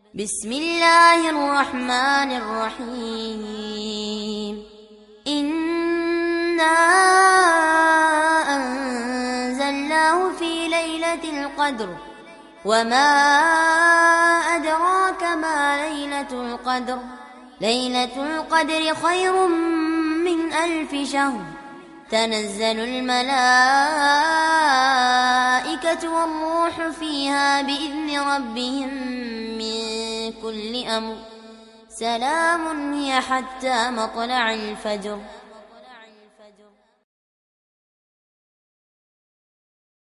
بسم الله الرحمن الرحيم إنا أنزلناه في ليلة القدر وما أدراك ما ليلة القدر ليلة القدر خير من 1000 شهر تنزل الملائكة والروح فيها بإذن ربهم من كل أمر سلام هي حتى مطلع الفجر